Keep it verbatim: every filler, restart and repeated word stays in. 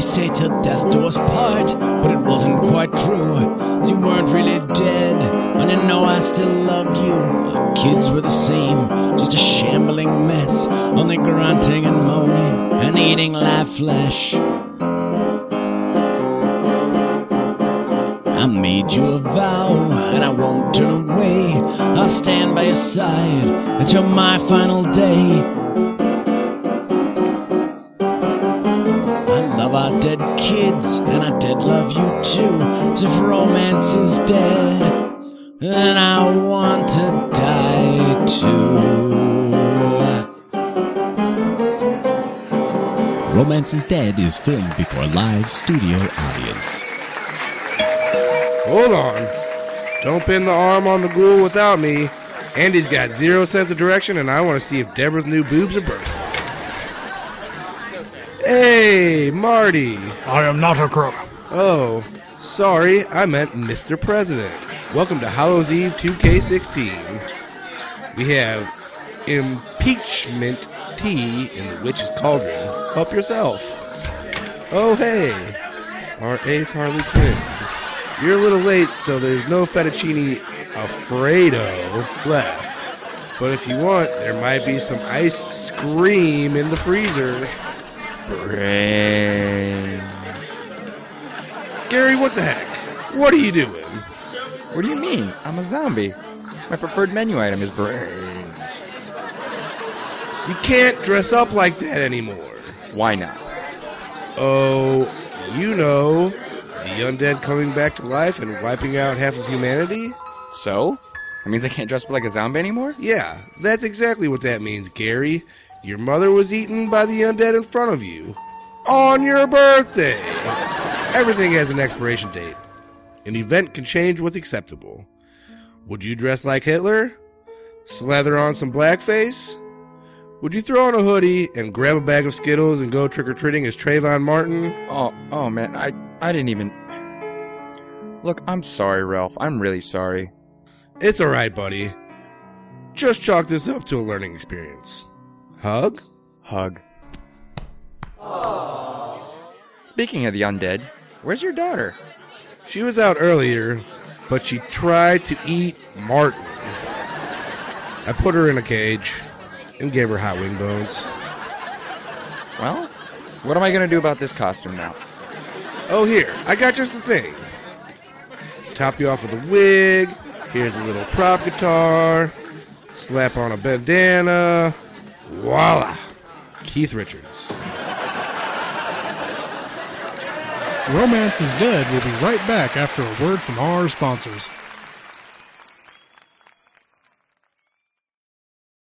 say till death do us part, but it wasn't quite true. You weren't really dead, and you know I still loved you. Our kids were the same, just a shambling mess, only grunting and moaning and eating live flesh. I made you a vow, and I won't turn away. I'll stand by your side until my final day. I love our dead kids, and I did love you too. As if romance is dead, then I want to die too. Romance is Dead is filmed before a live studio audience. Hold on. Don't pin the arm on the ghoul without me. Andy's got zero sense of direction, and I want to see if Deborah's new boobs are bursting. Hey, Marty. I am not a crook. Oh, sorry, I meant Mister President. Welcome to Hallows Eve two K sixteen. We have impeachment tea in the witch's cauldron. Help yourself. Oh, hey, R A Farley Quinn. You're a little late, so there's no fettuccine Alfredo left. But if you want, there might be some ice scream in the freezer. Brains. Gary, what the heck? What are you doing? What do you mean? I'm a zombie. My preferred menu item is brains. You can't dress up like that anymore. Why not? Oh, you know, the undead coming back to life and wiping out half of humanity? So? That means I can't dress up like a zombie anymore? Yeah, that's exactly what that means, Gary. Your mother was eaten by the undead in front of you. On your birthday! Everything has an expiration date. An event can change what's acceptable. Would you dress like Hitler? Slather on some blackface? Would you throw on a hoodie and grab a bag of Skittles and go trick-or-treating as Trayvon Martin? Oh, oh man, I, I didn't even... Look, I'm sorry, Ralph. I'm really sorry. It's alright, buddy. Just chalk this up to a learning experience. Hug? Hug. Aww. Speaking of the undead, where's your daughter? She was out earlier, but she tried to eat Martin. I put her in a cage and gave her hot wing bones. Well, what am I going to do about this costume now? Oh, here, I got just the thing. Top you off with a wig. Here's a little prop guitar. Slap on a bandana. Voila! Keith Richards. Romance is Dead will be right back after a word from our sponsors.